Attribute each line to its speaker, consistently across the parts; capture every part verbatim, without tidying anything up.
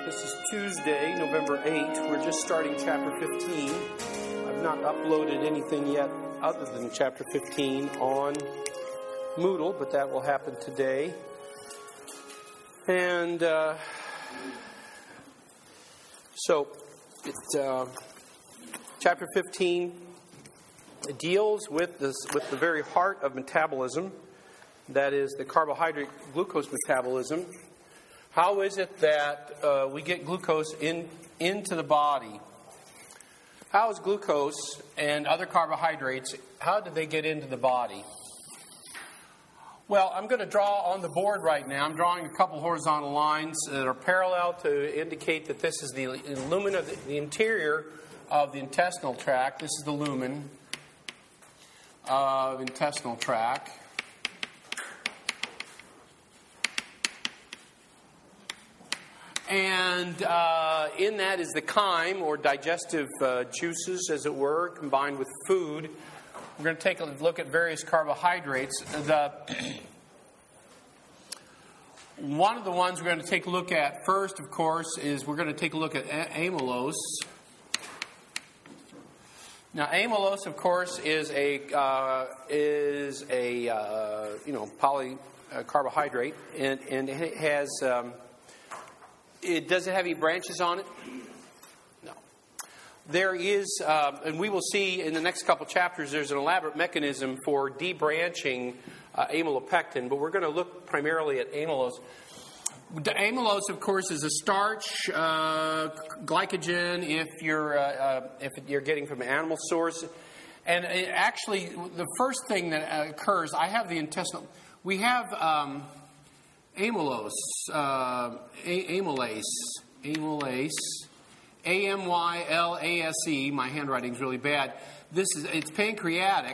Speaker 1: This is Tuesday, November eighth. We're just starting chapter fifteen. I've not uploaded anything yet other than chapter fifteen on Moodle, but that will happen today. And uh, so, it, uh, chapter fifteen deals with this, with the very heart of metabolism, that is the carbohydrate glucose metabolism. How is it that uh, we get glucose in into the body? How is glucose and other carbohydrates, how do they get into the body? Well, I'm going to draw on the board right now. I'm drawing a couple horizontal lines that are parallel to indicate that this is the lumen of the, the interior of the intestinal tract. This is the lumen of intestinal tract. And uh, in that is the chyme, or digestive uh, juices, as it were, combined with food. We're going to take a look at various carbohydrates. The, one of the ones we're going to take a look at first, of course, is we're going to take a look at amylose. Now, amylose, of course, is a uh, is a uh, you know poly uh, carbohydrate, and and it has. Um, It doesn't have any branches on it? No. There is, uh, and we will see in the next couple chapters, there's an elaborate mechanism for debranching uh, amylopectin, but we're going to look primarily at amylose. The amylose, of course, is a starch, uh, glycogen, if you're uh, uh, if you're getting from an animal source. And it actually, the first thing that occurs, I have the intestinal, we have... Um, Amylose, uh, a- amylase, amylase, A M Y L A S E. My handwriting's really bad. This is it's pancreatic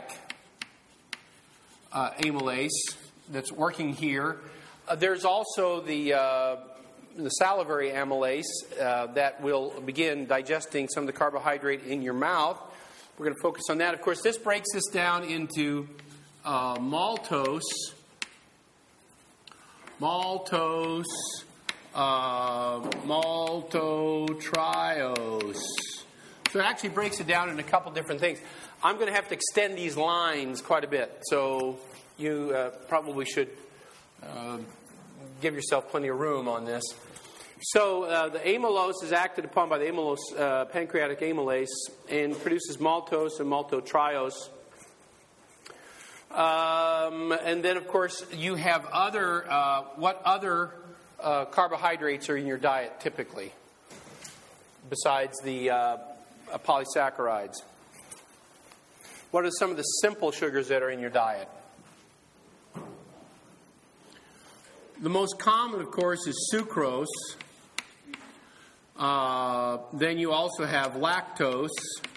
Speaker 1: uh, amylase that's working here. Uh, there's also the uh, the salivary amylase uh, that will begin digesting some of the carbohydrate in your mouth. We're going to focus on that. Of course, this breaks this down into uh, maltose. Maltose, uh, maltotriose. So it actually breaks it down in a couple different things. I'm going to have to extend these lines quite a bit, so you uh, probably should uh, give yourself plenty of room on this. So uh, the amylose is acted upon by the amylose, uh, pancreatic amylase, and produces maltose and maltotriose. Um, and then, of course, you have other, uh, what other uh, carbohydrates are in your diet typically, besides the uh, polysaccharides? What are some of the simple sugars that are in your diet? The most common, of course, is sucrose. Uh, then you also have lactose.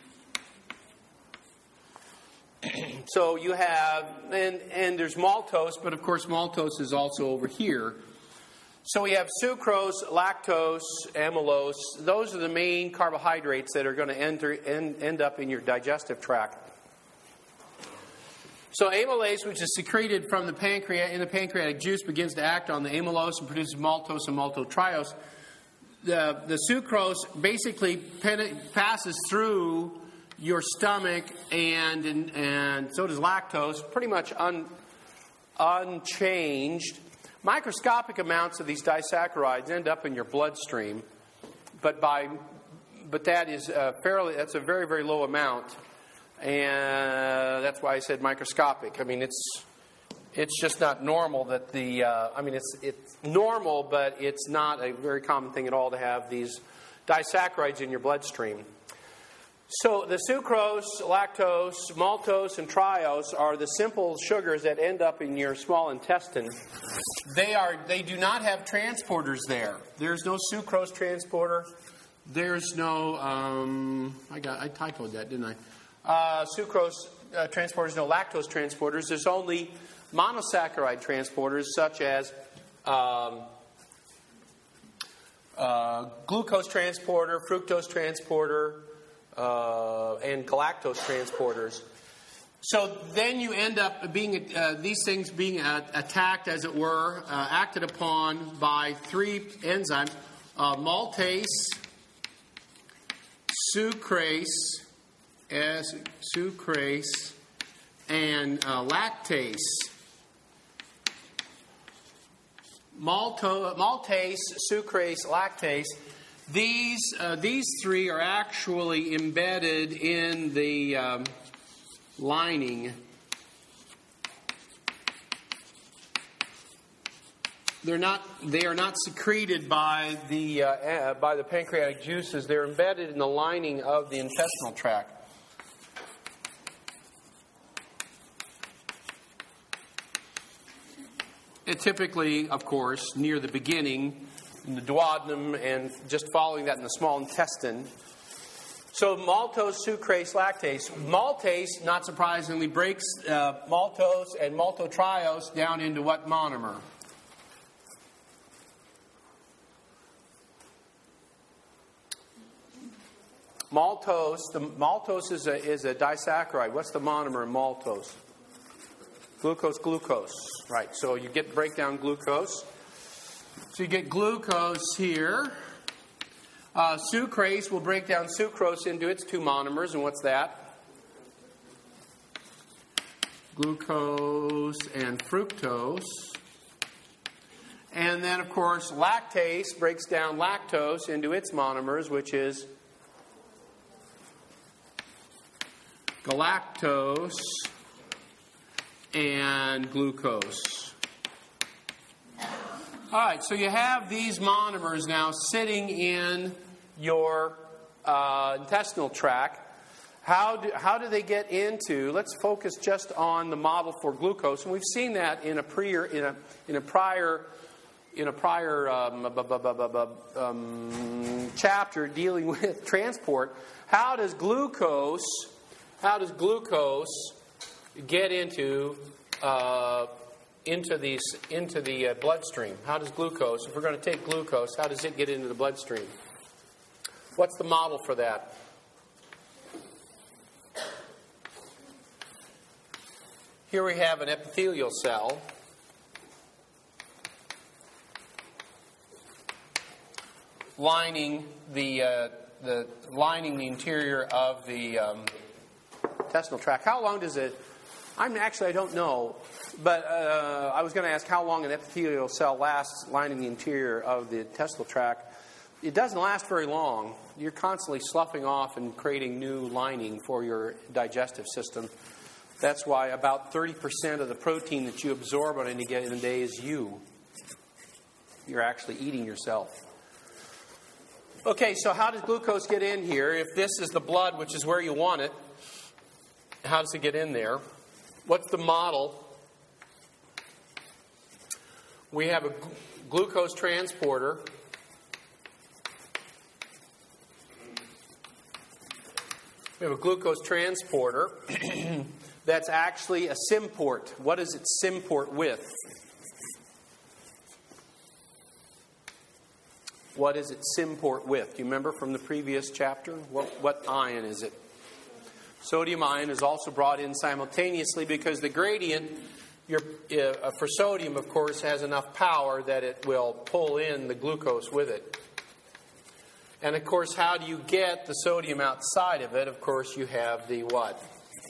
Speaker 1: So you have, and, and there's maltose, but of course maltose is also over here. So we have sucrose, lactose, amylose. Those are the main carbohydrates that are going to enter, end, end up in your digestive tract. So amylase, which is secreted from the pancreas in the pancreatic juice, begins to act on the amylose and produces maltose and maltotriose. The, the sucrose basically pen, passes through your stomach, and, and and so does lactose, pretty much un, unchanged. Microscopic amounts of these disaccharides end up in your bloodstream, but by but that is uh, fairly that's a very very low amount, and that's why I said microscopic. I mean it's it's just not normal that the uh, I mean it's it's normal, but it's not a very common thing at all to have these disaccharides in your bloodstream. So the sucrose, lactose, maltose, and triose are the simple sugars that end up in your small intestine. They are they do not have transporters there. There's no sucrose transporter. There's no um, I got I typoed that, didn't I? Uh, sucrose uh, transporters, no lactose transporters. There's only monosaccharide transporters such as um, uh, glucose transporter, fructose transporter. Uh, and galactose transporters. So then you end up being uh, these things being uh, attacked, as it were, uh, acted upon by three enzymes. uh, maltase, sucrase, as sucrase, and uh, lactase. Malto, maltase, sucrase, lactase. These uh, these three are actually embedded in the um, lining. They're not. They are not secreted by the uh, uh, by the pancreatic juices. They're embedded in the lining of the intestinal tract. It typically, of course, near the beginning, in the duodenum, and just following that in the small intestine. So maltose, sucrase, lactase. Maltase, not surprisingly, breaks uh, maltose and maltotriose down into what monomer? Maltose, the maltose is a, is a disaccharide. What's the monomer in maltose? Glucose, glucose. Right, so you get break down glucose. So you get glucose here. Uh, sucrase will break down sucrose into its two monomers. And what's that? Glucose and fructose. And then, of course, lactase breaks down lactose into its monomers, which is galactose and glucose. All right, so you have these monomers now sitting in your uh, intestinal tract. How do, how do they get into? Let's focus just on the model for glucose, and we've seen that in a prior in a in a prior in a prior um, bu- bu- bu- bu- bu- um, chapter dealing with transport. How does glucose? How does glucose get into uh, into these into the uh, bloodstream? How does glucose, if we're going to take glucose, how does it get into the bloodstream? What's the model for that? Here we have an epithelial cell. Lining the uh, the lining the interior of the um, intestinal tract. How long does it? I'm actually I don't know, but uh, I was going to ask how long an epithelial cell lasts lining the interior of the intestinal tract. It doesn't last very long. You're constantly sloughing off and creating new lining for your digestive system. That's why about thirty percent of the protein that you absorb on any given day is you. You're actually eating yourself. Okay, so how does glucose get in here? If this is the blood, which is where you want it, how does it get in there? What's the model? We have a glucose transporter. We have a glucose transporter that's actually a symport. What does it symport with? What does it symport with? Do you remember from the previous chapter? What, what ion is it? Sodium ion is also brought in simultaneously because the gradient your, uh, for sodium, of course, has enough power that it will pull in the glucose with it. And, of course, how do you get the sodium outside of it? Of course, you have the what?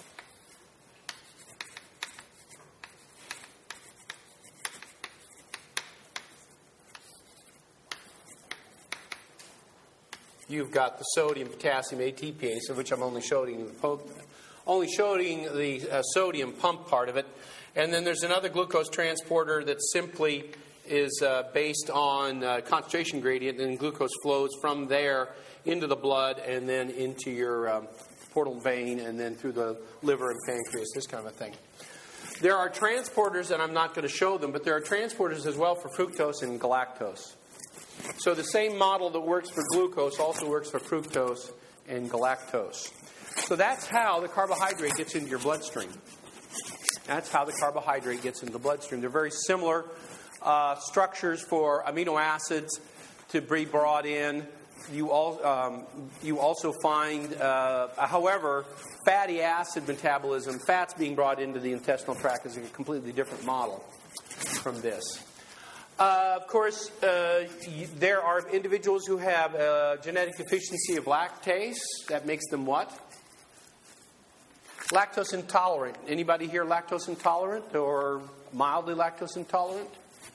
Speaker 1: You've got the sodium potassium A T P ase, of which I'm only showing the only showing the uh, sodium pump part of it. And then there's another glucose transporter that simply is uh, based on uh, concentration gradient, and glucose flows from there into the blood and then into your um, portal vein and then through the liver and pancreas, this kind of a thing. There are transporters, and I'm not going to show them, but there are transporters as well for fructose and galactose. So the same model that works for glucose also works for fructose and galactose. So that's how the carbohydrate gets into your bloodstream. That's how the carbohydrate gets into the bloodstream. They're very similar uh, structures for amino acids to be brought in. You, all, um, you also find, uh, however, fatty acid metabolism, fats being brought into the intestinal tract is a completely different model from this. Uh, of course, uh, y- there are individuals who have a genetic deficiency of lactase. That makes them what? Lactose intolerant. Anybody here lactose intolerant or mildly lactose intolerant?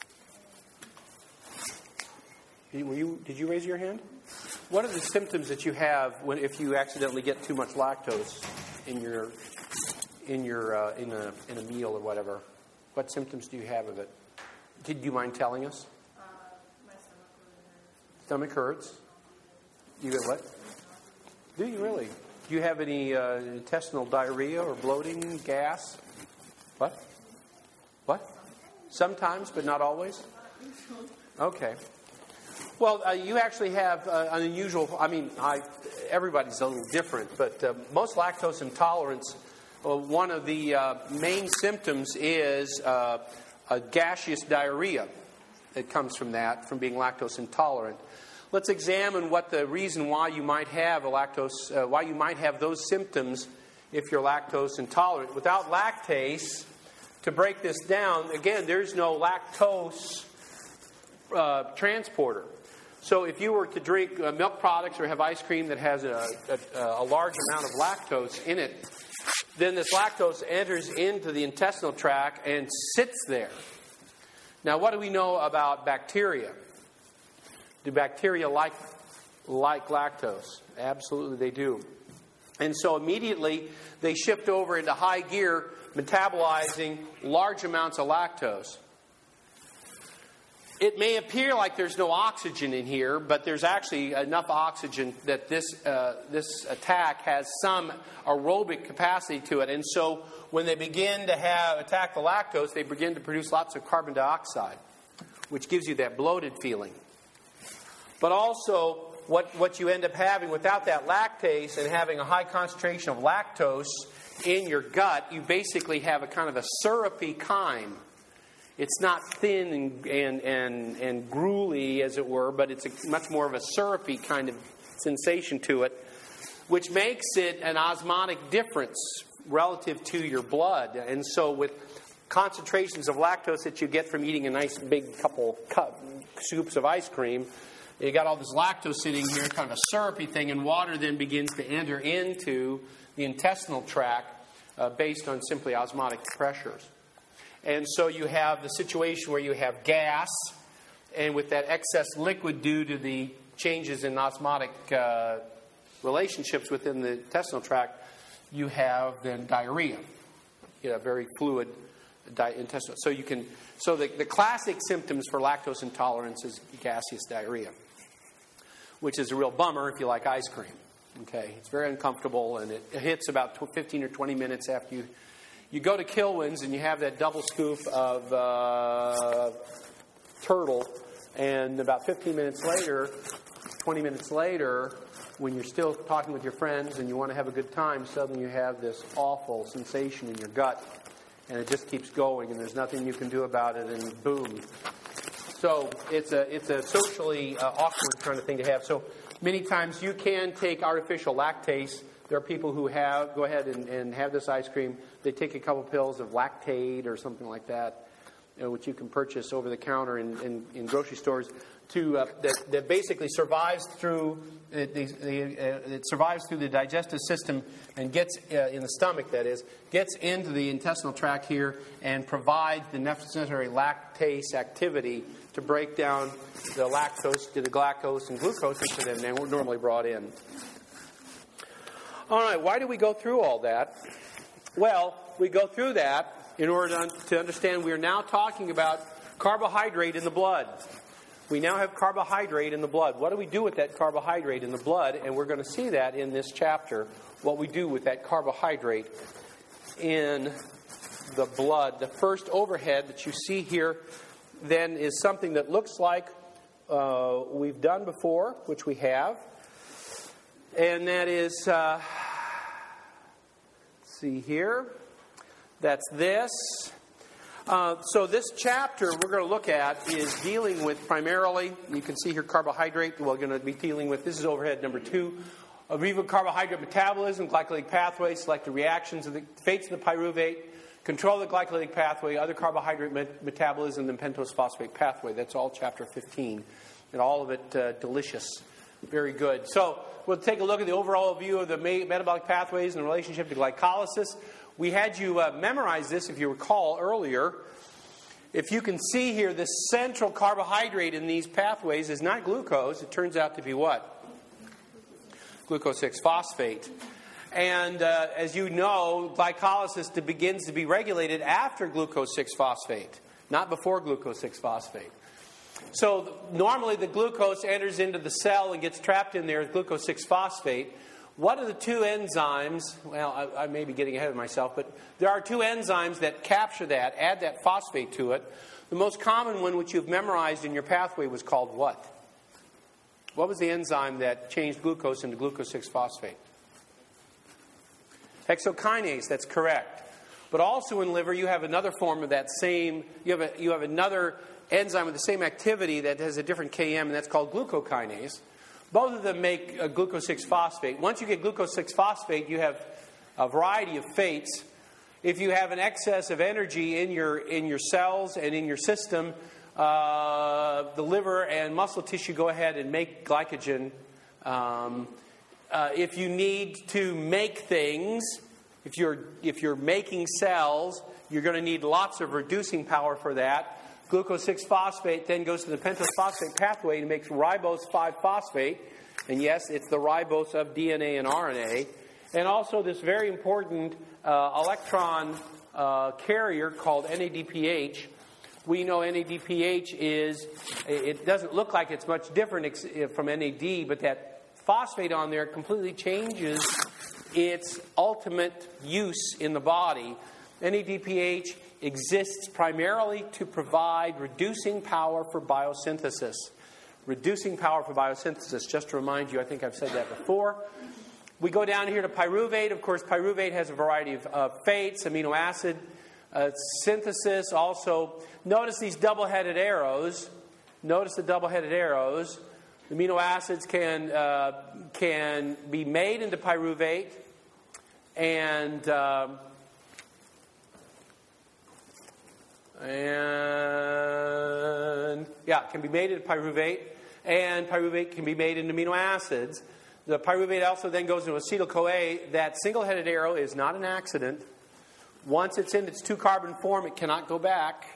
Speaker 1: Were you, did you raise your hand? What are the symptoms that you have when, if you accidentally get too much lactose in your in your uh, in a in a meal or whatever? What symptoms do you have of it? Did you mind telling us?
Speaker 2: Uh, my stomach hurts.
Speaker 1: Stomach hurts. You get what? Do you really? Do you have any uh, intestinal diarrhea or bloating, gas? What? What? Sometimes, but not always? Okay. Well, uh, you actually have uh, an unusual, I mean, I, everybody's a little different, but uh, most lactose intolerance, uh, one of the uh, main symptoms is uh, a gaseous diarrhea that comes from that, from being lactose intolerant. Let's examine what the reason why you might have a lactose, uh, why you might have those symptoms if you're lactose intolerant. Without lactase, to break this down, again, there's no lactose uh, transporter. So if you were to drink uh, milk products or have ice cream that has a, a, a large amount of lactose in it, then this lactose enters into the intestinal tract and sits there. Now, what do we know about bacteria? Do bacteria like, like lactose? Absolutely they do. And so immediately they shift over into high gear, metabolizing large amounts of lactose. It may appear like there's no oxygen in here, but there's actually enough oxygen that this uh, this attack has some aerobic capacity to it. And so when they begin to have attack the lactose, they begin to produce lots of carbon dioxide, which gives you that bloated feeling. But also, what, what you end up having without that lactase and having a high concentration of lactose in your gut, you basically have a kind of a syrupy chyme. It's not thin and, and, and, and gruely, as it were, but it's a much more of a syrupy kind of sensation to it, which makes it an osmotic difference relative to your blood. And so with concentrations of lactose that you get from eating a nice big couple cup scoops of ice cream, you got all this lactose sitting here, kind of a syrupy thing, and water then begins to enter into the intestinal tract uh, based on simply osmotic pressures. And so you have the situation where you have gas, and with that excess liquid due to the changes in osmotic uh, relationships within the intestinal tract, you have then diarrhea. You know, very fluid di- intestinal. So you can. So the, the classic symptoms for lactose intolerance is gaseous diarrhea, which is a real bummer if you like ice cream. Okay, it's very uncomfortable, and it, it hits about fifteen or twenty minutes after you. You go to Kilwins and you have that double scoop of uh, turtle, and about fifteen minutes later, twenty minutes later, when you're still talking with your friends and you want to have a good time, suddenly you have this awful sensation in your gut, and it just keeps going, and there's nothing you can do about it, and boom. So it's a it's a socially uh, awkward kind of thing to have. So many times you can take artificial lactase. There are people who have go ahead and, and have this ice cream. They take a couple pills of Lactaid or something like that, you know, which you can purchase over the counter in, in, in grocery stores. To uh, that, that basically survives through uh, the, the, uh, it survives through the digestive system and gets uh, in the stomach. That is, gets into the intestinal tract here and provides the necessary lactase activity to break down the lactose to the glucose and glucose, which are then normally brought in. All right, why do we go through all that? Well, we go through that in order to, to understand we are now talking about carbohydrate in the blood. We now have carbohydrate in the blood. What do we do with that carbohydrate in the blood? And we're going to see that in this chapter, what we do with that carbohydrate in the blood. The first overhead that you see here then is something that looks like uh, we've done before, which we have. And that is, uh, let's see here, that's this. Uh, so this chapter we're going to look at is dealing with primarily, you can see here carbohydrate, we're going to be dealing with, this is overhead number two, a review of carbohydrate metabolism, glycolytic pathways, selective reactions, of the fates of the pyruvate, Control the glycolytic pathway, other carbohydrate met- metabolism, and pentose phosphate pathway. That's all chapter fifteen. And all of it uh, delicious. Very good. So we'll take a look at the overall view of the ma- metabolic pathways and the relationship to glycolysis. We had you uh, memorize this, if you recall, earlier. If you can see here, the central carbohydrate in these pathways is not glucose. It turns out to be what? glucose six phosphate. And uh, as you know, glycolysis to begins to be regulated after glucose six phosphate, not before glucose six phosphate. So normally the glucose enters into the cell and gets trapped in there as glucose six phosphate. What are the two enzymes? Well, I, I may be getting ahead of myself, but there are two enzymes that capture that, add that phosphate to it. The most common one, which you've memorized in your pathway, was called what? What was the enzyme that changed glucose into glucose six phosphate? Hexokinase, that's correct. But also in liver, you have another form of that same, you have, a, you have another enzyme with the same activity that has a different K M, and that's called glucokinase. Both of them make uh, glucose six phosphate. Once you get glucose six phosphate, you have a variety of fates. If you have an excess of energy in your, in your cells and in your system, uh, the liver and muscle tissue go ahead and make glycogen. Um, Uh, if you need to make things, if you're if you're making cells, you're going to need lots of reducing power for that. Glucose six phosphate then goes to the pentose phosphate pathway and makes ribose five phosphate. And yes, it's the ribose of D N A and R N A. And also this very important uh, electron uh, carrier called N A D P H. We know N A D P H is, it doesn't look like it's much different ex- from N A D, but that phosphate on there completely changes its ultimate use in the body. N A D P H exists primarily to provide reducing power for biosynthesis. Reducing power for biosynthesis. Just to remind you, I think I've said that before. We go down here to pyruvate. Of course, pyruvate has a variety of uh, fates, amino acid uh, synthesis. Also, notice these double-headed arrows. Notice the double-headed arrows. The amino acids can uh, can be made into pyruvate, and um, and yeah, can be made into pyruvate, and pyruvate can be made into amino acids. The pyruvate also then goes into acetyl-CoA. That single-headed arrow is not an accident. Once it's in its two-carbon form, it cannot go back.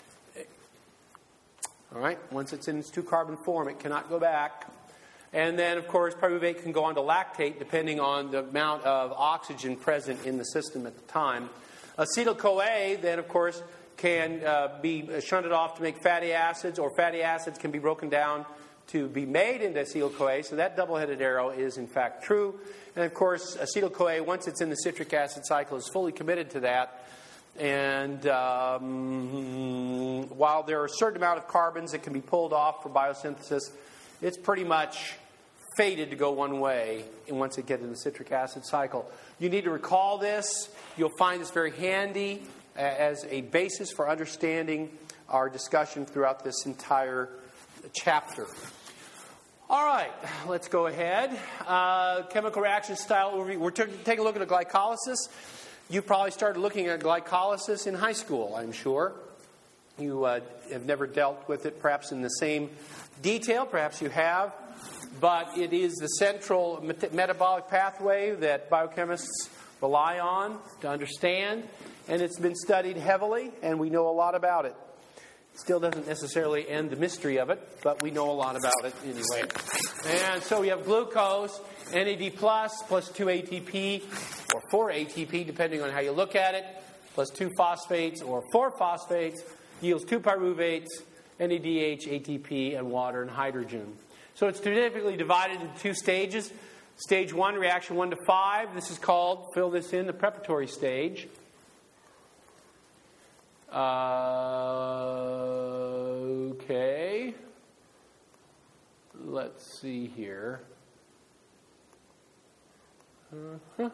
Speaker 1: All right, once it's in its two-carbon form, it cannot go back. And then, of course, pyruvate can go on to lactate depending on the amount of oxygen present in the system at the time. Acetyl-CoA, then, of course, can uh, be shunted off to make fatty acids, or fatty acids can be broken down to be made into acetyl-CoA. So that double-headed arrow is, in fact, true. And, of course, acetyl-CoA, once it's in the citric acid cycle, is fully committed to that. And um, while there are a certain amount of carbons that can be pulled off for biosynthesis, it's pretty much fated to go one way once it gets in the citric acid cycle. You need to recall this. You'll find this very handy as a basis for understanding our discussion throughout this entire chapter. All right, let's go ahead. Uh, chemical reaction style overview. We're t- taking a look at glycolysis. You probably started looking at glycolysis in high school, I'm sure. You uh, have never dealt with it perhaps in the same detail. Perhaps you have. But it is the central met- metabolic pathway that biochemists rely on to understand. And it's been studied heavily, and we know a lot about it. It still doesn't necessarily end the mystery of it, but we know a lot about it anyway. And so we have glucose, N A D plus, plus two A T P, or four A T P, depending on how you look at it, plus two phosphates or four phosphates, yields two pyruvates, N A D H, A T P, and water and hydrogen. So it's typically divided into two stages. Stage one, reaction one to five. This is called, fill this in, the preparatory stage. Uh, okay. Let's see here. Uh-huh.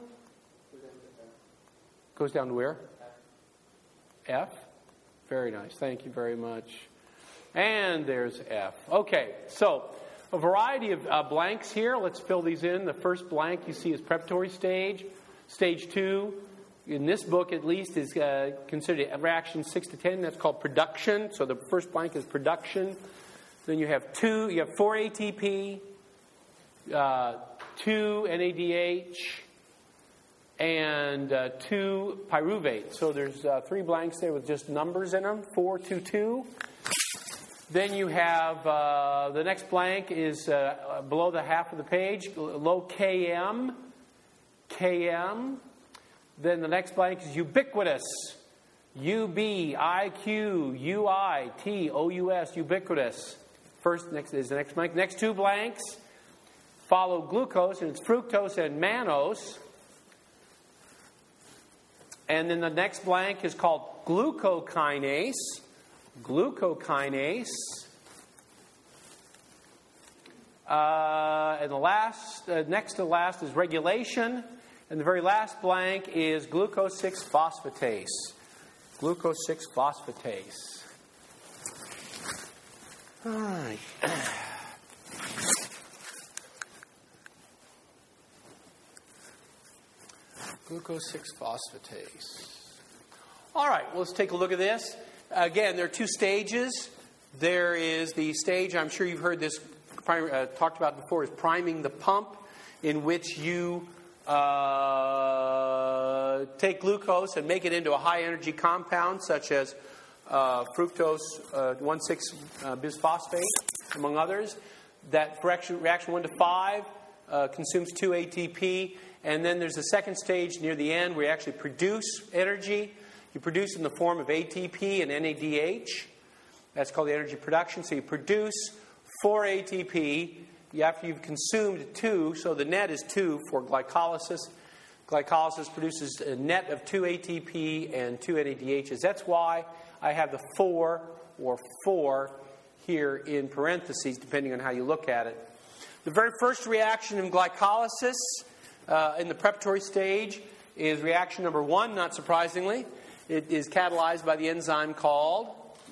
Speaker 1: Goes down to where? F. Very nice. Thank you very much. And there's F. Okay, so a variety of uh, blanks here. Let's fill these in. The first blank you see is preparatory stage. Stage two, in this book at least, is uh, considered a reaction six to ten. That's called production. So the first blank is production. Then you have two, you have four A T P, uh, two N A D H, and uh, two pyruvate. So there's uh, three blanks there with just numbers in them, four, two, two. Then you have uh, the next blank is uh, below the half of the page, low K M, K M. Then the next blank is ubiquitous, U B I Q U I T O U S, ubiquitous. First, next is the next blank. Next two blanks follow glucose, and it's fructose and mannose. And then the next blank is called glucokinase. Glucokinase. Uh, and the last, uh, next to last is regulation. And the very last blank is glucose six phosphatase. Glucose six phosphatase. All right. Glucose six phosphatase. All right, well, let's take a look at this. Again, there are two stages. There is the stage, I'm sure you've heard this uh, talked about before, is priming the pump, in which you uh, take glucose and make it into a high-energy compound, such as uh, fructose uh, one six uh, bisphosphate, among others. That reaction, reaction one to five uh, consumes two A T P. And then there's a second stage near the end where you actually produce energy. You produce in the form of A T P and N A D H. That's called the energy production. So you produce four A T P after you've consumed two. So the net is two for glycolysis. Glycolysis produces a net of two A T P and two N A D Hs. That's why I have the four or four here in parentheses, depending on how you look at it. The very first reaction in glycolysis uh, in the preparatory stage is reaction number one, not surprisingly. It is catalyzed by the enzyme called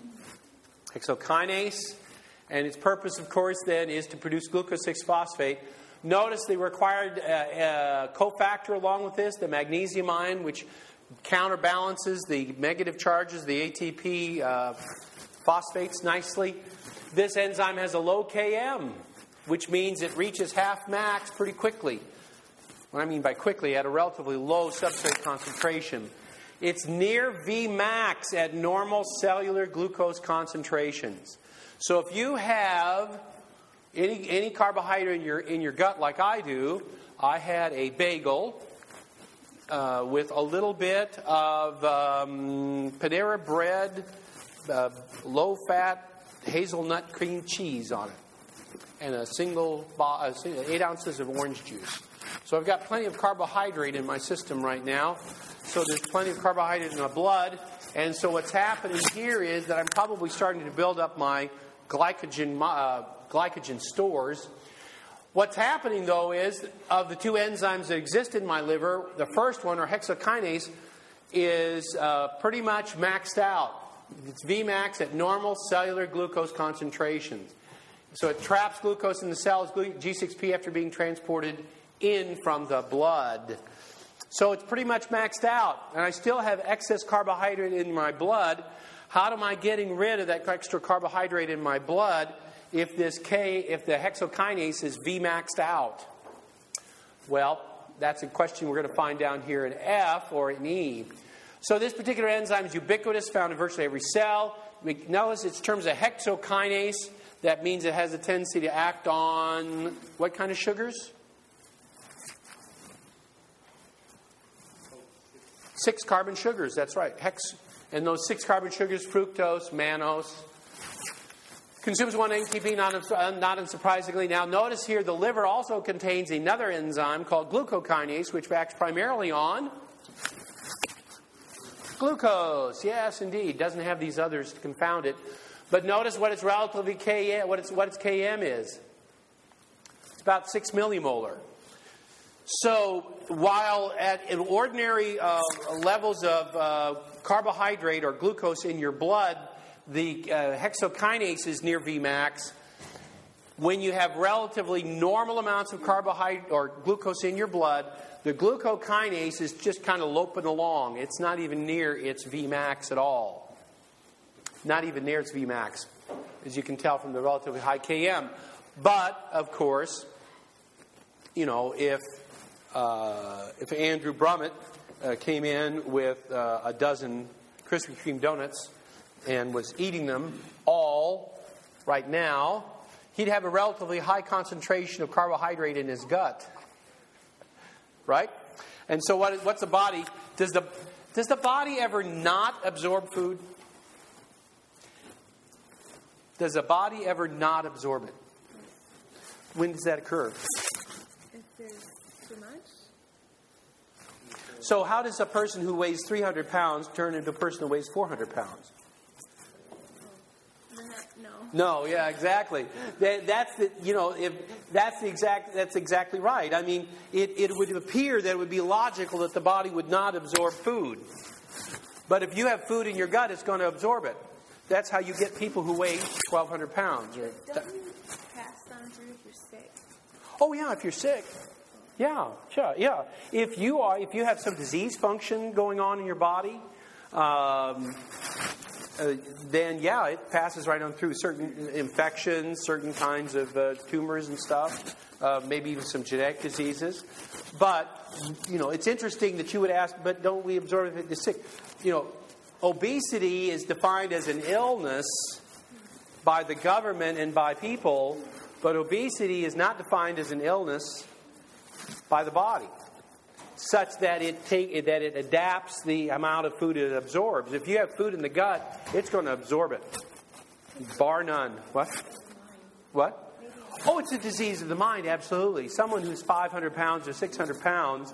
Speaker 1: hexokinase. And its purpose, of course, then, is to produce glucose six phosphate. Notice the required uh, uh, cofactor along with this, the magnesium ion, which counterbalances the negative charges, the A T P uh, phosphates nicely. This enzyme has a low K M, which means it reaches half max pretty quickly. What I mean by quickly, at a relatively low substrate concentration. It's near Vmax at normal cellular glucose concentrations. So if you have any any carbohydrate in your in your gut like I do, I had a bagel uh, with a little bit of um, Panera bread, uh, low-fat hazelnut cream cheese on it, and a single, uh, eight ounces of orange juice. So I've got plenty of carbohydrate in my system right now. So there's plenty of carbohydrate in my blood. And so what's happening here is that I'm probably starting to build up my glycogen uh, glycogen stores. What's happening, though, is of the two enzymes that exist in my liver, the first one, or hexokinase, is uh, pretty much maxed out. It's Vmax at normal cellular glucose concentrations. So it traps glucose in the cells, G six P, after being transported in from the blood. So it's pretty much maxed out. And I still have excess carbohydrate in my blood. How am I getting rid of that extra carbohydrate in my blood if this K, if the hexokinase is Vmaxed out? Well, that's a question we're going to find down here in F or in E. So this particular enzyme is ubiquitous, found in virtually every cell. We notice it's terms of hexokinase. That means it has a tendency to act on what kind of sugars? Six carbon sugars, that's right. Hex. And those six carbon sugars, fructose, mannose. Consumes one A T P, not, not unsurprisingly. Now notice here the liver also contains another enzyme called glucokinase, which acts primarily on glucose. Yes, indeed. Doesn't have these others to confound it. But notice what its relatively K M, what its, what its K M is. It's about six millimolar. So while at in ordinary uh, levels of uh, carbohydrate or glucose in your blood, the uh, hexokinase is near Vmax. When you have relatively normal amounts of carbohydrate or glucose in your blood, the glucokinase is just kind of loping along. It's not even near its Vmax at all. Not even near its Vmax, as you can tell from the relatively high K M. But, of course, you know, if uh, if Andrew Brummett uh, came in with uh, a dozen Krispy Kreme donuts and was eating them all right now, he'd have a relatively high concentration of carbohydrate in his gut. Right? And so what, what's the body? Does the, does the body ever not absorb food? Does the body ever not absorb it? When does that occur?
Speaker 2: If there's too much.
Speaker 1: So how does a person who weighs three hundred pounds turn into a person who weighs four hundred pounds?
Speaker 2: No.
Speaker 1: No, yeah, exactly. That, that's the, you know, if that's the exact, that's exactly right. I mean, it, it would appear that it would be logical that the body would not absorb food. But if you have food in your gut, it's going to absorb it. That's how you get people who weigh twelve hundred pounds. Or
Speaker 2: Don't you pass on through if you're sick?
Speaker 1: Oh yeah, if you're sick. Yeah, sure, yeah. If you are, if you have some disease function going on in your body, um, uh, then yeah, it passes right on through certain infections, certain kinds of uh, tumors and stuff, uh, maybe even some genetic diseases. But you know, it's interesting that you would ask, but don't we absorb it if it's sick? You know, obesity is defined as an illness by the government and by people, but obesity is not defined as an illness by the body, such that it take that it adapts the amount of food it absorbs. If you have food in the gut, it's going to absorb it, bar none. What? What? Oh, it's a disease of the mind. Absolutely. Someone who's five hundred pounds or six hundred pounds.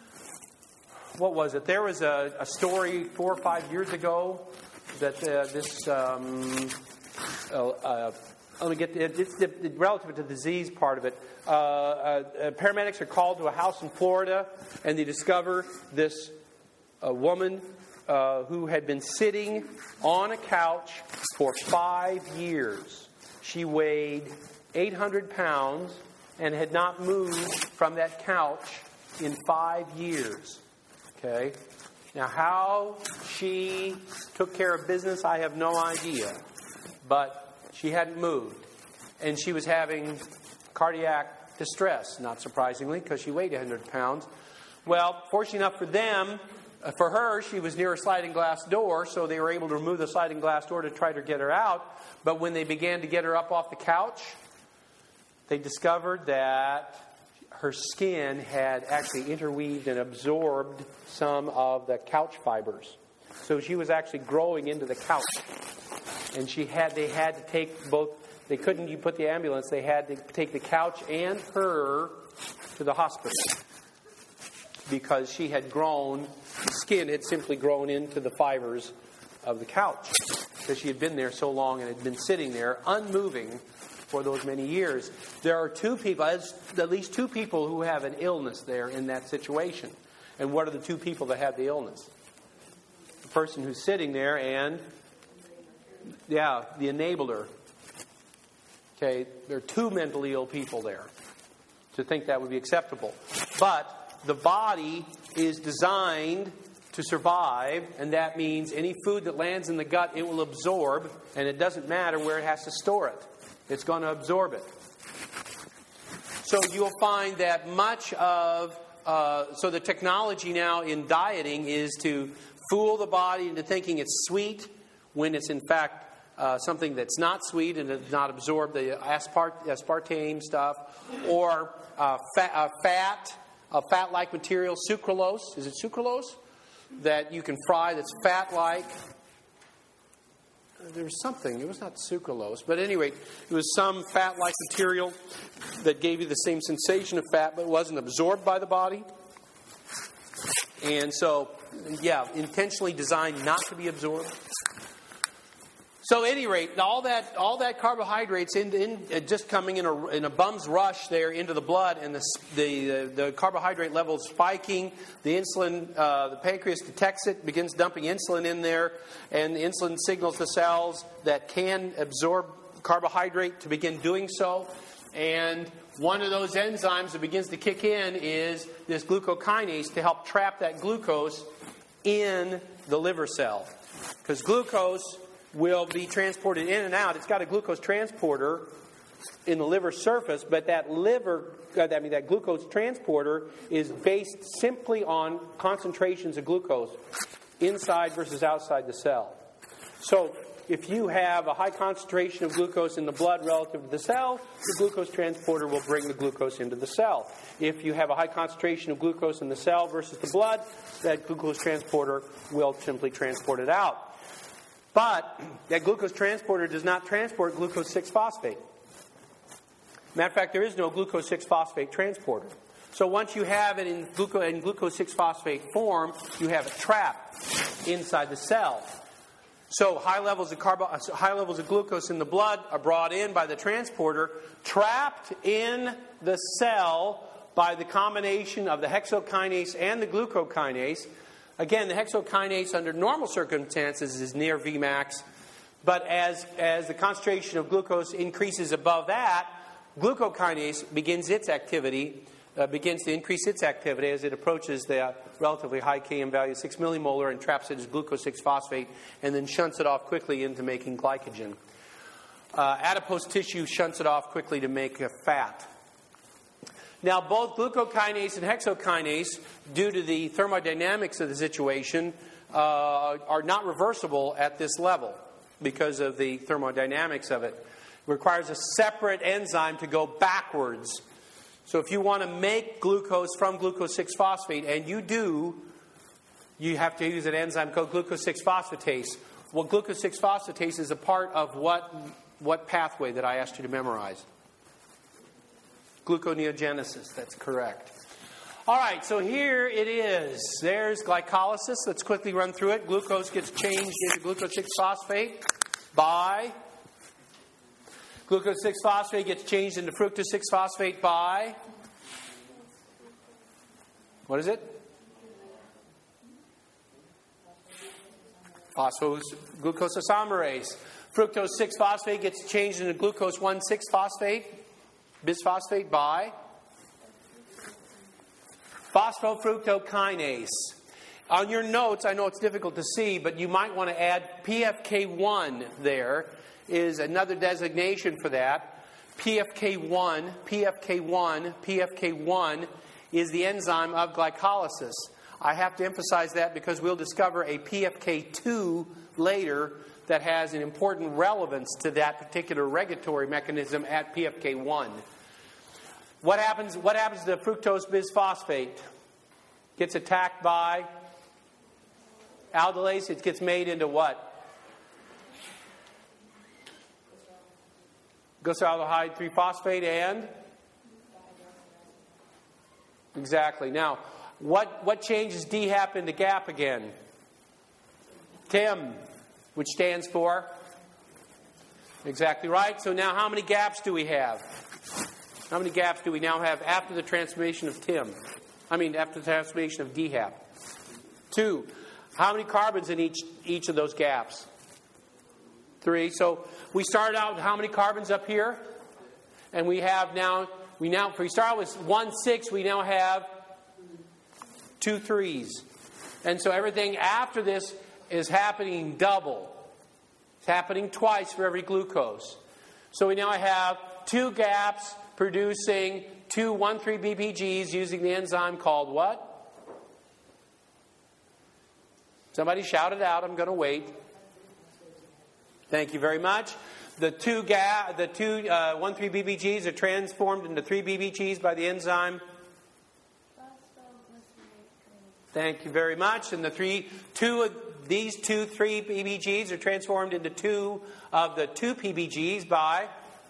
Speaker 1: What was it? There was a, a story four or five years ago that uh, this. Um, uh, uh, Let me get the, it's the, the relative to the disease part of it. Uh, uh, uh, paramedics are called to a house in Florida, and they discover this uh, woman uh, who had been sitting on a couch for five years. She weighed eight hundred pounds and had not moved from that couch in five years. Okay? Now, how she took care of business, I have no idea. But she hadn't moved. And she was having cardiac distress, not surprisingly, because she weighed one hundred pounds. Well, fortunately enough for them, uh, for her, she was near a sliding glass door, so they were able to remove the sliding glass door to try to get her out. But when they began to get her up off the couch, they discovered that her skin had actually interweaved and absorbed some of the couch fibers. So she was actually growing into the couch. And she had, they had to take both, they couldn't you put the ambulance, they had to take the couch and her to the hospital. Because she had grown, the skin had simply grown into the fibers of the couch. Because she had been there so long and had been sitting there unmoving for those many years. There are two people, at least two people who have an illness there in that situation. And what are the two people that have the illness? The person who's sitting there and Yeah, the enabler. Okay, there are two mentally ill people there to think that would be acceptable. But the body is designed to survive, and that means any food that lands in the gut, it will absorb, and it doesn't matter where it has to store it. It's going to absorb it. So you'll find that much of, uh, so the technology now in dieting is to fool the body into thinking it's sweet, when it's in fact uh, something that's not sweet and does not absorb the aspart- aspartame stuff, or uh, fat, uh, fat, a fat-like material, sucralose. Is it sucralose? That you can fry that's fat-like. There was something. It was not sucralose. But anyway, it was some fat-like material that gave you the same sensation of fat, but wasn't absorbed by the body. And so, yeah, intentionally designed not to be absorbed. So, at any rate, all that all that carbohydrates in, in just coming in a, in a bum's rush there into the blood, and the the, the carbohydrate levels spiking. The insulin, uh, the pancreas detects it, begins dumping insulin in there, and the insulin signals the cells that can absorb carbohydrate to begin doing so. And one of those enzymes that begins to kick in is this glucokinase to help trap that glucose in the liver cell. Because glucose will be transported in and out. It's got a glucose transporter in the liver surface, but that liver, I mean that glucose transporter is based simply on concentrations of glucose inside versus outside the cell. So if you have a high concentration of glucose in the blood relative to the cell, the glucose transporter will bring the glucose into the cell. If you have a high concentration of glucose in the cell versus the blood, that glucose transporter will simply transport it out. But that glucose transporter does not transport glucose six phosphate. Matter of fact, there is no glucose six phosphate transporter. So once you have it in, gluco- in glucose six phosphate form, you have it trapped inside the cell. So high levels of carbo- high levels of glucose in the blood are brought in by the transporter, trapped in the cell by the combination of the hexokinase and the glucokinase. Again, the hexokinase under normal circumstances is near Vmax, but as, as the concentration of glucose increases above that, glucokinase begins its activity, uh, begins to increase its activity as it approaches the relatively high K M value, six millimolar, and traps it as glucose six phosphate, and then shunts it off quickly into making glycogen. Uh, adipose tissue shunts it off quickly to make a fat. Now, both glucokinase and hexokinase, due to the thermodynamics of the situation, uh, are not reversible at this level because of the thermodynamics of it. It requires a separate enzyme to go backwards. So if you want to make glucose from glucose six phosphate, and you do, you have to use an enzyme called glucose six phosphatase. Well, glucose six phosphatase is a part of what, what pathway that I asked you to memorize? Gluconeogenesis, that's correct. All right, so here it is. There's glycolysis. Let's quickly run through it. Glucose gets changed into glucose six phosphate by... Glucose six phosphate gets changed into fructose six phosphate by... What is it? Phosphose glucosylaisomerase. Fructose six phosphate gets changed into glucose one six phosphate, bisphosphate by phosphofructokinase. On your notes, I know it's difficult to see, but you might want to add P F K one there. Is another designation for that. P F K one, P F K one, P F K one is the enzyme of glycolysis. I have to emphasize that because we'll discover a P F K two later that has an important relevance to that particular regulatory mechanism at P F K one. What happens, what happens to fructose bisphosphate? Gets attacked by aldolase. It gets made into what? Glyceraldehyde three phosphate and? Exactly. Now, what, what changes D HAP into GAP again? T I M, which stands for? Exactly right. So now how many gaps do we have? How many gaps do we now have after the transformation of T I M? I mean, after the transformation of D HAP? Two. How many carbons in each, each of those gaps? Three. So we started out with how many carbons up here? And we have now, we now, if we start with one six, we now have two threes. And so everything after this is happening double. It's happening twice for every glucose. So we now have two gaps producing two one three B P Gs using the enzyme called what? Somebody shout it out. I'm going to wait. Thank you very much. The two ga- the two uh, one three B B Gs are transformed into three B B Gs by the enzyme. Thank you very much. And the three two of these two three B B Gs are transformed into two of the two P B Gs by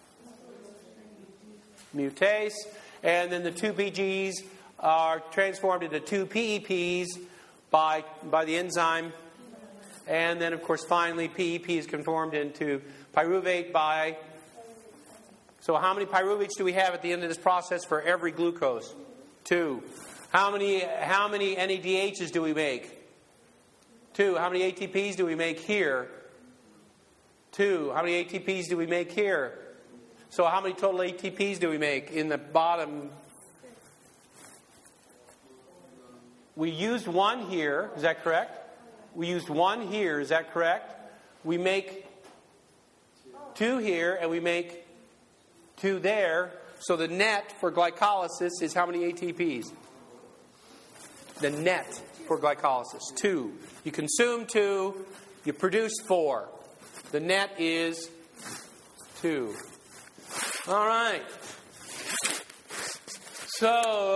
Speaker 1: mutase, and then the two P Gs are transformed into two P E Ps by by the enzyme. And then, of course, finally, P E P is conformed into pyruvate by... So how many pyruvates do we have at the end of this process for every glucose? Two. How many, how many N A D Hs do we make? Two. How many A T Ps do we make here? Two. How many A T Ps do we make here? So how many total A T Ps do we make in the bottom? We used one here. Is that correct? We used one here. Is that correct? We make two here, and we make two there. So the net for glycolysis is how many A T Ps? The net for glycolysis, two. You consume two, you produce four. The net is two. All right. So,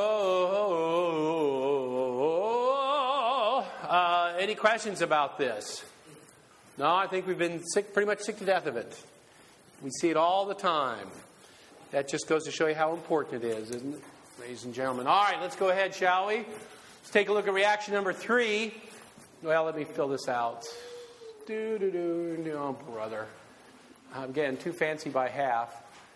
Speaker 1: uh, any questions about this? No, I think we've been sick, pretty much sick to death of it. We see it all the time. That just goes to show you how important it is, isn't it, ladies and gentlemen? All right, let's go ahead, shall we? Let's take a look at reaction number three. Well, let me fill this out. Do do do. Oh, brother. Again, too fancy by half.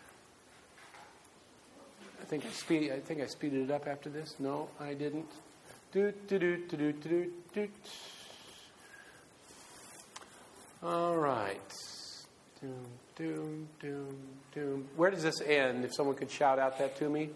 Speaker 1: I think I speed. I think I speeded it up after this. No, I didn't. Do do do do do do do. All right. Doom doom doom doom. Where does this end? If someone could shout out that to me.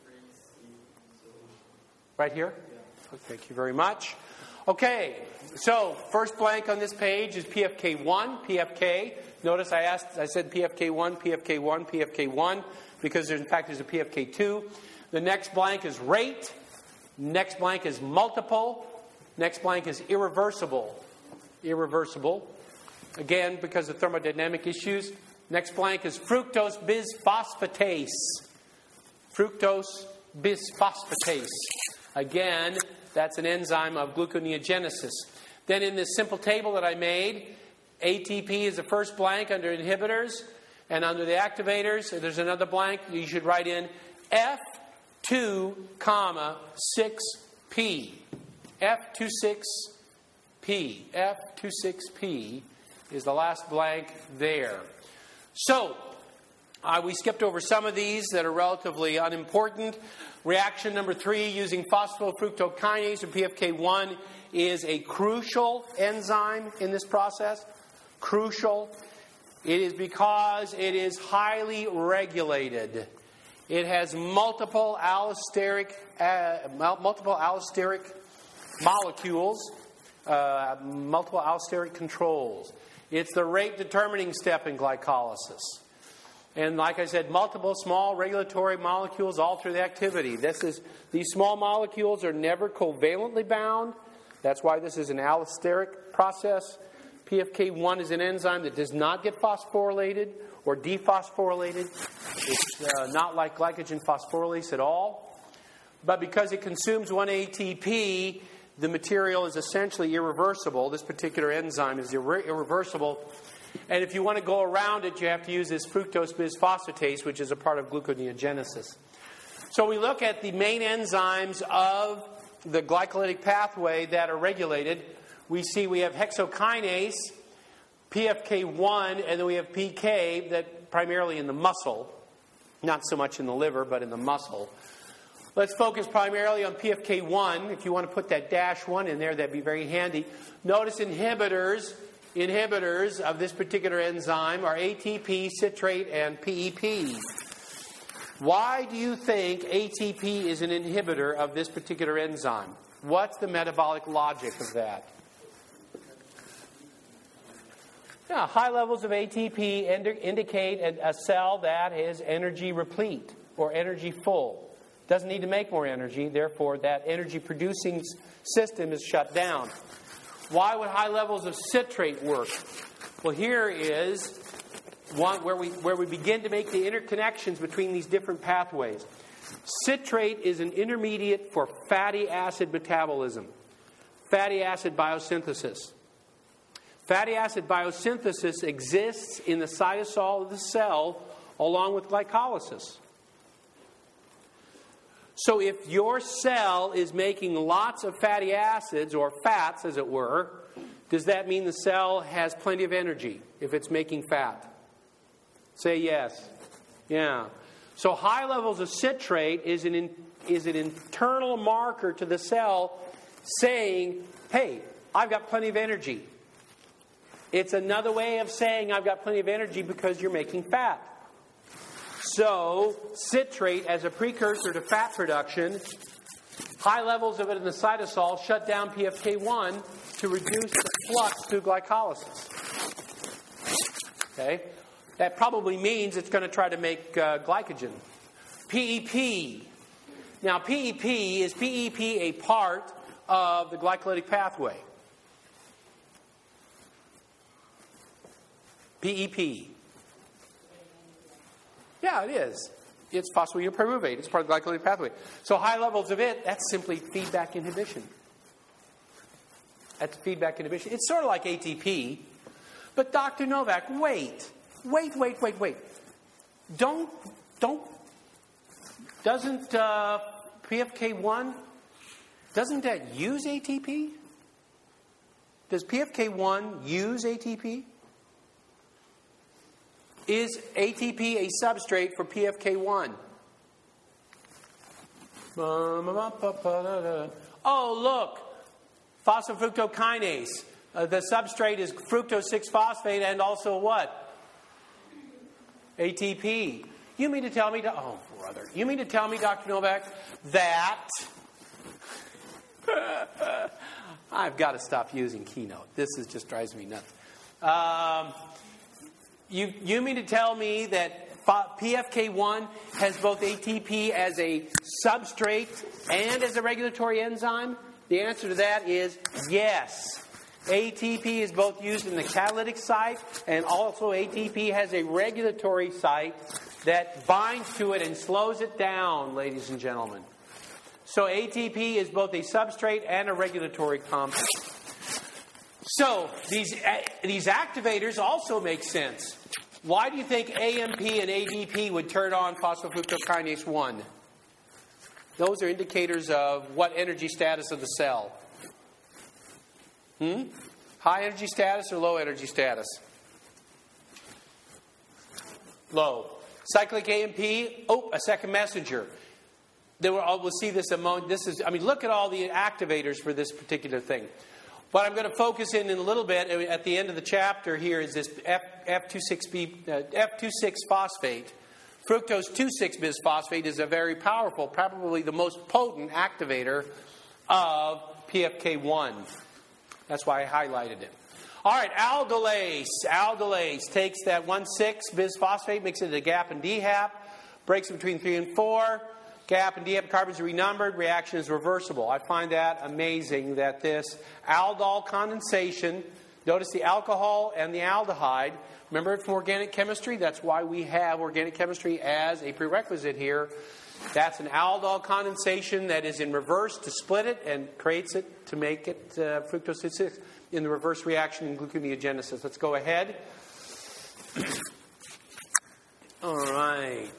Speaker 1: Right here. Thank you very much. Okay, so first blank on this page is P F K one, P F K. Notice I asked, I said P F K one, P F K one, P F K one, because there's, in fact there's a P F K two. The next blank is rate. Next blank is multiple. Next blank is irreversible. Irreversible. Again, because of thermodynamic issues. Next blank is fructose bisphosphatase. Fructose bisphosphatase. Again, that's an enzyme of gluconeogenesis. Then in this simple table that I made, A T P is the first blank under inhibitors. And under the activators, there's another blank. You should write in F two, six P. F twenty-six P. F twenty-six P is the last blank there. So, uh, we skipped over some of these that are relatively unimportant. Reaction number three, using phosphofructokinase or P F K one, is a crucial enzyme in this process. Crucial. It is because it is highly regulated. It has multiple allosteric, uh, multiple allosteric molecules, uh, multiple allosteric controls. It's the rate determining step in glycolysis. And like I said, multiple small regulatory molecules alter the activity. This is, these small molecules are never covalently bound. That's why this is an allosteric process. P F K one is an enzyme that does not get phosphorylated or dephosphorylated. It's uh, not like glycogen phosphorylase at all. But because it consumes one A T P, the material is essentially irreversible. This particular enzyme is irre- irreversible. And if you want to go around it, you have to use this fructose bisphosphatase, which is a part of gluconeogenesis. So we look at the main enzymes of the glycolytic pathway that are regulated. We see we have hexokinase, P F K one, and then we have P K, that primarily in the muscle. Not so much in the liver, but in the muscle. Let's focus primarily on P F K one. If you want to put that dash one in there, that'd be very handy. Notice inhibitors. Inhibitors of this particular enzyme are A T P, citrate, and P E P. Why do you think A T P is an inhibitor of this particular enzyme? What's the metabolic logic of that? Yeah, high levels of A T P indi- indicate a, a cell that is energy replete or energy full. Doesn't need to make more energy, therefore that energy producing system is shut down. Why would high levels of citrate work? Well, here is one where we where we begin to make the interconnections between these different pathways. Citrate is an intermediate for fatty acid metabolism, fatty acid biosynthesis. Fatty acid biosynthesis exists in the cytosol of the cell along with glycolysis. So if your cell is making lots of fatty acids, or fats as it were, does that mean the cell has plenty of energy if it's making fat? Say yes. Yeah. So high levels of citrate is an, in, is an internal marker to the cell saying, hey, I've got plenty of energy. It's another way of saying I've got plenty of energy because you're making fat. So, citrate as a precursor to fat production, high levels of it in the cytosol shut down P F K one to reduce the flux through glycolysis. Okay? That probably means it's going to try to make uh, glycogen. P E P. Now, P E P, is P E P a part of the glycolytic pathway? P E P. Yeah, it is. It's phosphoryl pyruvate. It's part of the glycolytic pathway. So high levels of it, that's simply feedback inhibition. That's feedback inhibition. It's sort of like A T P. But Doctor Novak, wait. Wait, wait, wait, wait. Don't, don't, doesn't uh, P F K one, doesn't that use A T P? Does P F K one use A T P? Is A T P a substrate for P F K one? Oh, look. Phosphofructokinase. Uh, the substrate is fructose six phosphate and also what? A T P. You mean to tell me, to, oh, brother. You mean to tell me, Doctor Novak, that I've got to stop using Keynote. This is just drives me nuts. Um, you, you mean to tell me that P F K one has both A T P as a substrate and as a regulatory enzyme? The answer to that is yes. A T P is both used in the catalytic site, and also A T P has a regulatory site that binds to it and slows it down, ladies and gentlemen. So A T P is both a substrate and a regulatory compound. So these, these activators also make sense. Why do you think A M P and A D P would turn on phosphofructokinase one? Those are indicators of what energy status of the cell? Hmm? High energy status or low energy status? Low. Cyclic A M P, oh, a second messenger. Then we'll, we'll see this among, this is, I mean, look at all the activators for this particular thing. What I'm going to focus in in a little bit at the end of the chapter here is this F, F twenty-six B, uh, F twenty-six phosphate. Fructose two six bisphosphate is a very powerful, probably the most potent activator of P F K one. That's why I highlighted it. All right, aldolase. Aldolase takes that one six bisphosphate, makes it into GAP and D HAP, breaks it between three and four. GAP and D HAP carbons are renumbered. Reaction is reversible. I find that amazing that this aldol condensation, notice the alcohol and the aldehyde. Remember it from organic chemistry? That's why we have organic chemistry as a prerequisite here. That's an aldol condensation that is in reverse to split it and creates it to make it uh, fructose six in the reverse reaction in gluconeogenesis. Let's go ahead. All right.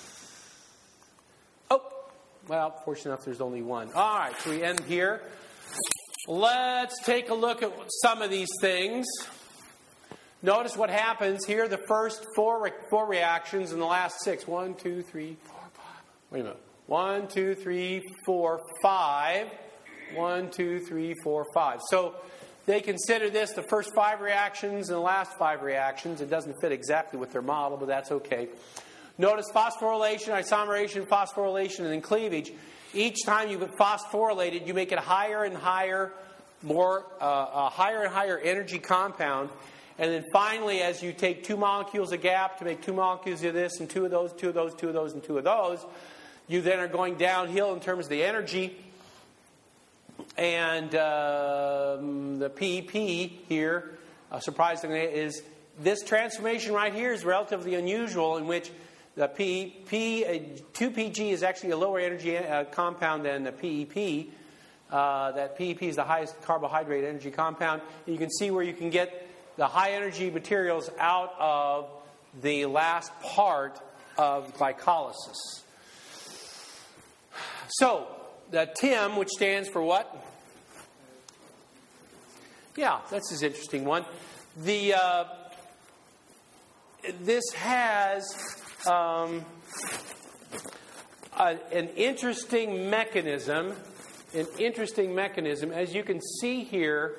Speaker 1: Oh, well, fortunate enough there's only one. All right, so we end here. Let's take a look at some of these things. Notice what happens here. The first four, four reactions and the last six. One, two, three, four, five. Wait a minute. One, two, three, four, five. One, two, three, four, five. So they consider this the first five reactions and the last five reactions. It doesn't fit exactly with their model, but that's okay. Notice phosphorylation, isomerization, phosphorylation, and then cleavage. Each time you get phosphorylated, you make it higher and higher, more uh, a higher and higher energy compound. And then finally, as you take two molecules of GAP to make two molecules of this and two of those, two of those, two of those, and two of those, you then are going downhill in terms of the energy. And um, the P E P here, uh, surprisingly, is this transformation right here is relatively unusual, in which the P, P, uh, two P G is actually a lower energy uh, compound than the P E P. Uh, that P E P is the highest carbohydrate energy compound. And you can see where you can get the high energy materials out of the last part of glycolysis. So, the T I M, which stands for what? Yeah, that's an interesting one. The uh, this has um, a, an interesting mechanism. An interesting mechanism, as you can see here.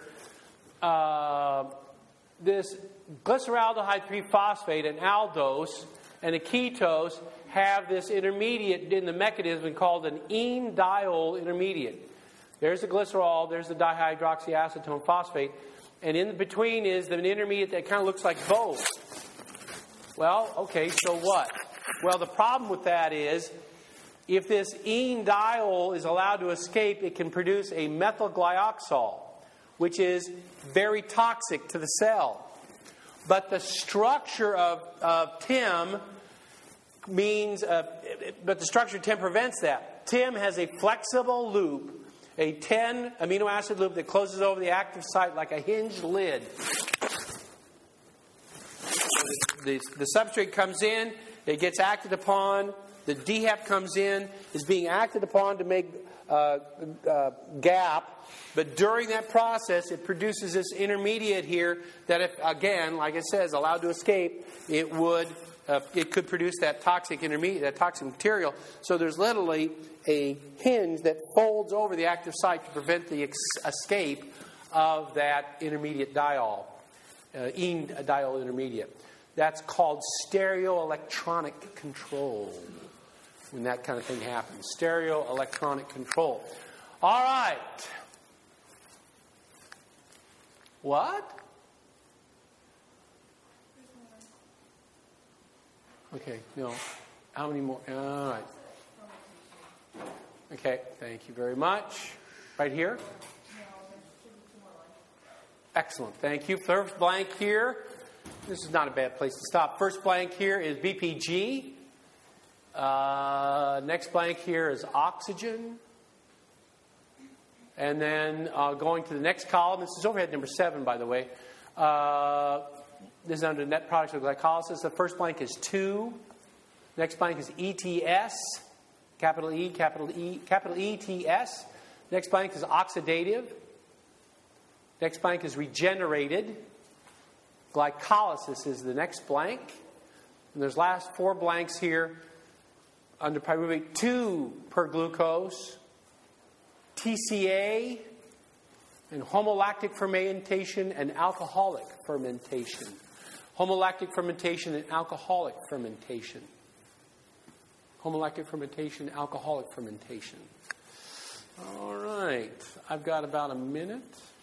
Speaker 1: Uh, This glyceraldehyde three phosphate and aldose and the ketose have this intermediate in the mechanism called an ene-diol intermediate. There's the glycerol, there's the dihydroxyacetone phosphate, and in between is the intermediate that kind of looks like both. Well, okay, so what? Well, the problem with that is, if this ene-diol is allowed to escape, it can produce a methylglyoxal, which is very toxic to the cell. But the structure of, of T I M means, uh, but the structure of T I M prevents that. T I M has a flexible loop, a ten amino acid loop that closes over the active site like a hinged lid. The, the substrate comes in, it gets acted upon, the D HEP comes in, is being acted upon to make uh, uh, gap, but during that process it produces this intermediate here that if, again, like it says, allowed to escape, it would, uh, it could produce that toxic intermediate, that toxic material. So there's literally a hinge that folds over the active site to prevent the ex- escape of that intermediate diol, uh, ene-diol intermediate. That's called stereoelectronic control. When that kind of thing happens. Stereoelectronic control. All right. What? Okay, no. How many more? All right. Okay, thank you very much. Right here? Excellent, thank you. First blank here. This is not a bad place to stop. First blank here is B P G. Uh, next blank here is oxygen. And then uh, going to the next column, this is overhead number seven, by the way. Uh, this is under net products of glycolysis. The first blank is two. Next blank is E T S, capital E, capital E, capital E T S. Next blank is oxidative. Next blank is regenerated. Glycolysis is the next blank. And there's last four blanks here. Under pyruvate, two per glucose, T C A, and homolactic fermentation and alcoholic fermentation. Homolactic fermentation and alcoholic fermentation. Homolactic fermentation, alcoholic fermentation. All right. I've got about a minute.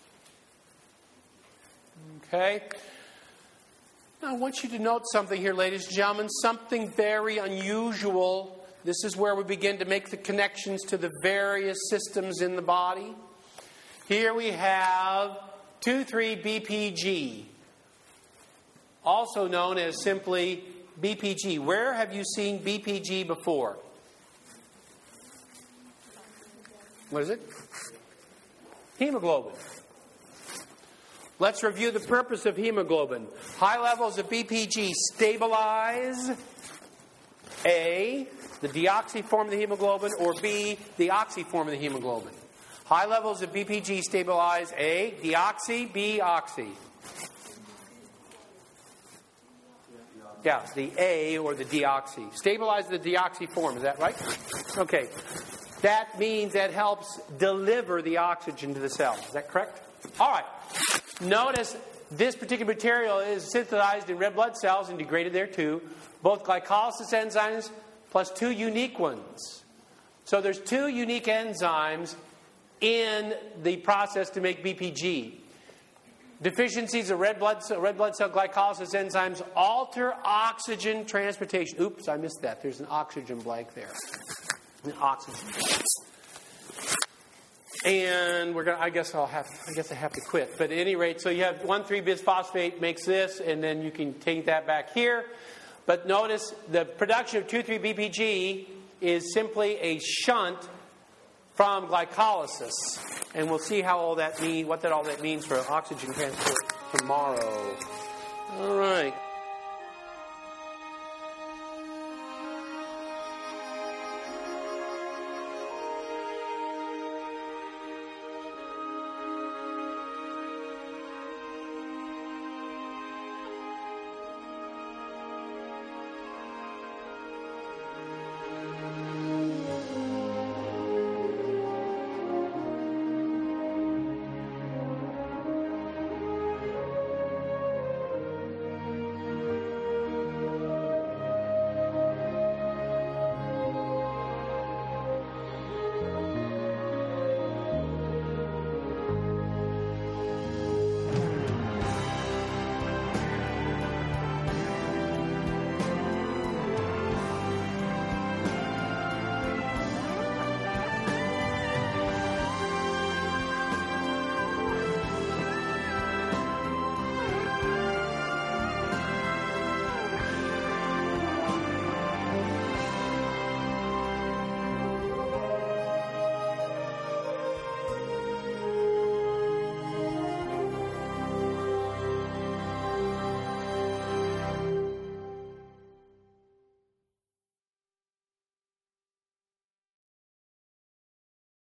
Speaker 1: Okay. Now, I want you to note something here, ladies and gentlemen, something very unusual. This is where we begin to make the connections to the various systems in the body. Here we have two three B P G, also known as simply B P G. Where have you seen B P G before? What is it? Hemoglobin. Let's review the purpose of hemoglobin. High levels of B P G stabilize A, the deoxy form of the hemoglobin, or B, the oxy form of the hemoglobin. High levels of B P G stabilize A, deoxy, B, oxy. Yeah, the A or the deoxy. Stabilize the deoxy form, is that right? Okay. That means that helps deliver the oxygen to the cell. Is that correct? All right. Notice this particular material is synthesized in red blood cells and degraded there too. Both glycolysis enzymes plus two unique ones. So there's two unique enzymes in the process to make B P G. Deficiencies of red blood cell, red blood cell glycolysis enzymes alter oxygen transportation. Oops, I missed that. There's an oxygen blank there. An oxygen. And we're gonna. I guess I'll have. I guess I have to quit. But at any rate, so you have one three bisphosphate makes this, and then you can take that back here. But notice the production of two three B P G is simply a shunt from glycolysis, and we'll see how all that mean, what that all that means for oxygen transport tomorrow. All right.